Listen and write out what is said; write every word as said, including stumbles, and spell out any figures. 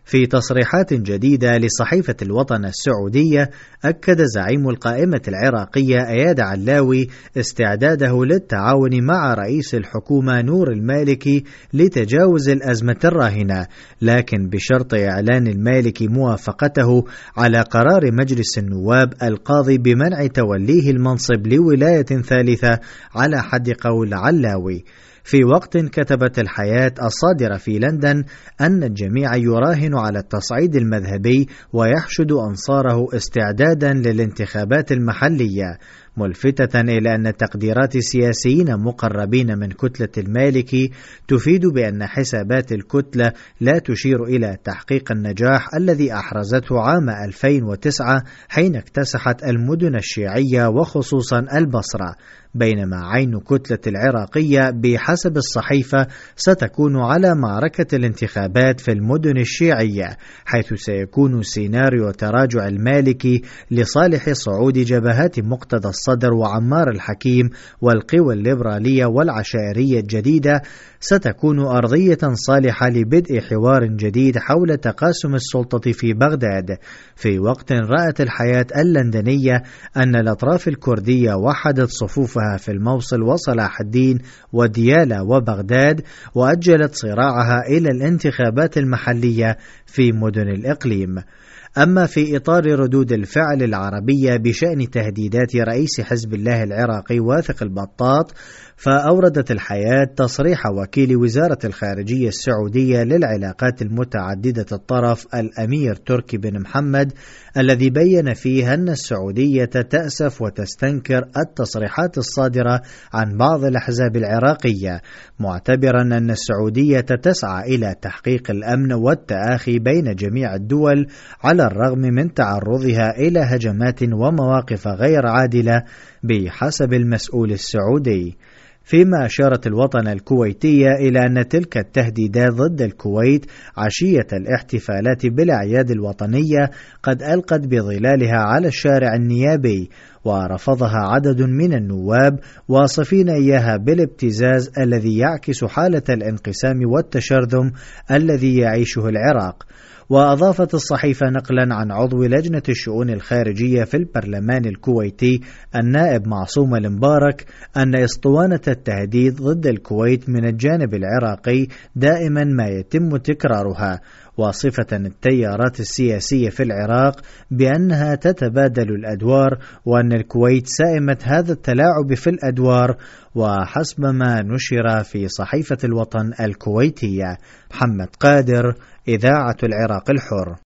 في تصريحات جديدة لصحيفة الوطن السعودية، أكد زعيم القائمة العراقية إياد علاوي استعداده للتعاون مع رئيس الحكومة نور المالكي لتجاوز الأزمة الراهنة، لكن بشرط إعلان المالكي موافقته على قرار مجلس النواب القاضي بمنع توليه المنصب لولاية ثالثة على حد قول علاوي. في وقت كتبت الحياة الصادرة في لندن أن الجميع يراهن على التصعيد المذهبي ويحشد أنصاره استعدادا للانتخابات المحلية، ملفتة إلى أن تقديرات سياسيين مقربين من كتلة المالكي تفيد بأن حسابات الكتلة لا تشير إلى تحقيق النجاح الذي أحرزته عام ألفين وتسعة حين اكتسحت المدن الشيعية وخصوصا البصرة، بينما عين كتلة العراقية بحسب الصحيفة ستكون على معركة الانتخابات في المدن الشيعية، حيث سيكون سيناريو تراجع المالكي لصالح صعود جبهات مقتدى الصدر وعمار الحكيم والقوى الليبرالية والعشائرية الجديدة ستكون أرضية صالحة لبدء حوار جديد حول تقاسم السلطة في بغداد، في وقت رأت الحياة اللندنية أن الأطراف الكردية وحدت صفوفها في الموصل وصلاح الدين وديالى وبغداد، وأجلت صراعها إلى الانتخابات المحلية في مدن الإقليم. أما في إطار ردود الفعل العربية بشأن تهديدات رئيس حزب الله العراقي واثق البطاط، فأوردت الحياة تصريح وكيل وزارة الخارجية السعودية للعلاقات المتعددة الطرف الأمير تركي بن محمد، الذي بين فيه أن السعودية تأسف وتستنكر التصريحات الصادرة عن بعض الأحزاب العراقية، معتبرا أن السعودية تسعى إلى تحقيق الأمن والتآخي بين جميع الدول على الرغم من تعرضها إلى هجمات ومواقف غير عادلة بحسب المسؤول السعودي. فيما أشارت الوطن الكويتية إلى أن تلك التهديدات ضد الكويت عشية الاحتفالات بالأعياد الوطنية قد ألقت بظلالها على الشارع النيابي، ورفضها عدد من النواب واصفين إياها بالابتزاز الذي يعكس حالة الانقسام والتشرذم الذي يعيشه العراق. وأضافت الصحيفة نقلا عن عضو لجنة الشؤون الخارجية في البرلمان الكويتي النائب معصوم المبارك أن اسطوانة التهديد ضد الكويت من الجانب العراقي دائما ما يتم تكرارها، واصفة التيارات السياسية في العراق بأنها تتبادل الأدوار، وأن الكويت سائمة هذا التلاعب في الأدوار، وحسب ما نشر في صحيفة الوطن الكويتية. محمد قادر، إذاعة العراق الحر.